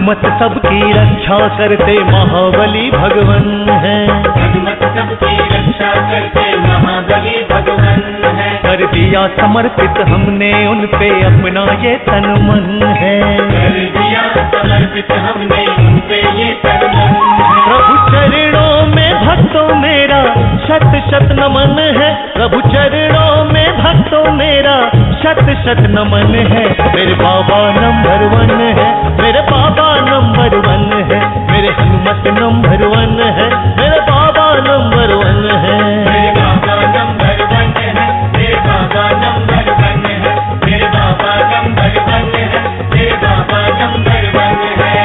हनुमत सबकी रक्षा करते महाबली भगवन है। हनुमत सबकी रक्षा करते महाबली भगवन है। कर दिया समर्पित हमने उन पे अपना ये तन मन है। कर दिया समर्पित हमने उन पे ये तन मन है। प्रभु चरणों में भक्तों मेरा शत शत नमन है। प्रभु चरणों में भक्तों मेरा शत शत नमन है। मेरे बाबा नंबर 1 है, मेरे बाबा नंबर 1 है, मेरे हनुमत नंबर 1 है, मेरे बाबा नंबर 1 है। मेरे बाबा नंबर 1 है, मेरे बाबा नंबर 1 है, मेरे बाबा नंबर 1 है, मेरे बाबा नंबर 1 है।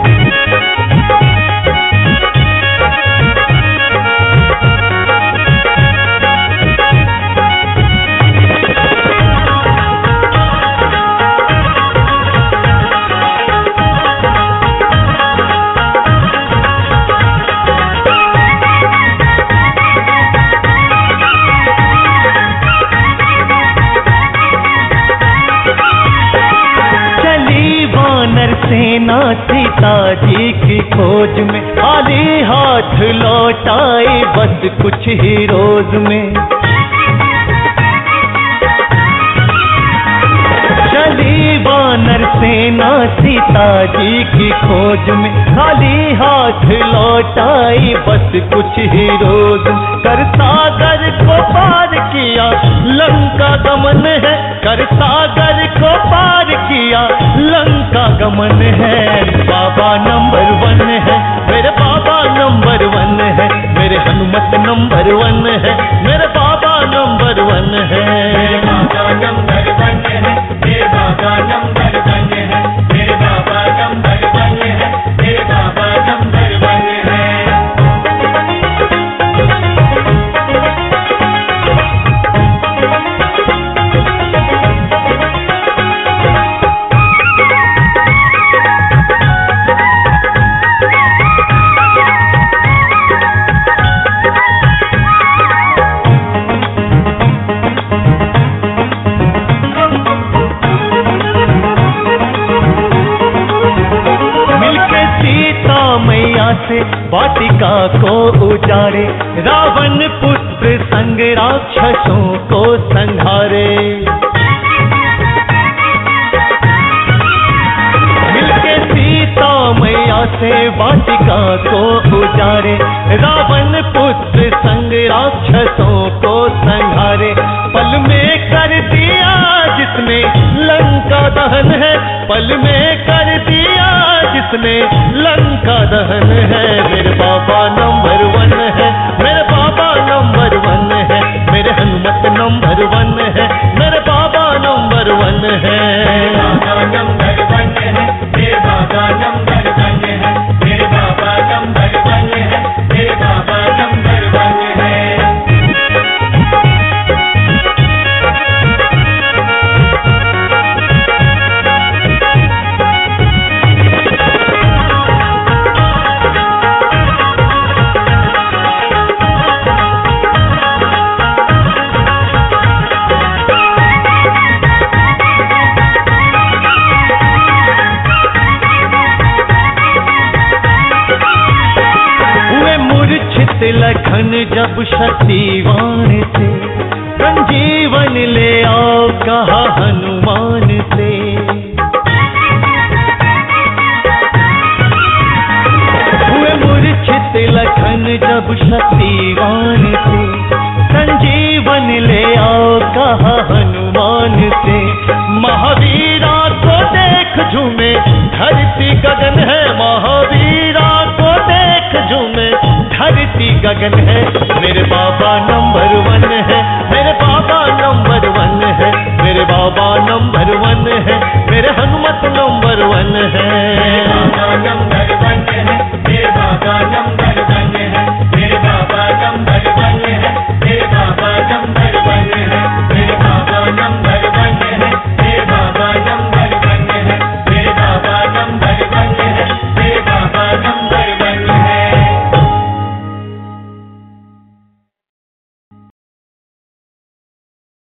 सेना सीता जी की खोज में खाली हाथ लौटाए बस कुछ ही रोज में। चली वानर सेना सीता जी की खोज में खाली हाथ लौटाई बस कुछ ही रोज। कर सागर को पार किया लंका गमन है। कर सागर को पार किया लंका गमन है। बाबा नंबर 1 है, मेरे बाबा नंबर 1 है, मेरे हनुमत नंबर 1 है, मेरे बाबा नंबर 1 है। मेरे बाबा नंबर 1 है, मेरे बाबा नंबर 1 है, मेरे बाबा नंबर 1 है, मेरे बाबा नंबर 1 है। से वाटिका को उजाड़े रावण पुत्र संग राक्षसों को संहारे। मिलके सीता मैया से वाटिका को उजाड़े रावण पुत्र संग राक्षसों को संहारे। पल में कर दिया जिसने लंका दहन है, पल में कर दिया जिसने लंका दहन है। मेरे बाबा नंबर 1 है, मेरे बाबा नंबर 1 है, मेरे हनुमत नंबर 1 है, मेरे बाबा नंबर 1 है। बाबा नंबर 1 है, मेरे बाबा नंबर 1 है, मेरे बाबा नंबर 1 है, मेरे बाबा नंबर 1 है। लखन जब शक्तिवान से संजीवन ले आओ कहा हनुमान से। हुए मूर्छित लखन जब शक्तिवान से संजीवन ले आओ कहा हनुमान से। महावीरा को देख झूमे धरती गगन है, महावीरा को देख झूमे धरती गगन है। मेरे बाबा नंबर 1 है, मेरे बाबा नंबर 1 है, मेरे बाबा नंबर 1 है, मेरे हनुमत नंबर 1 है।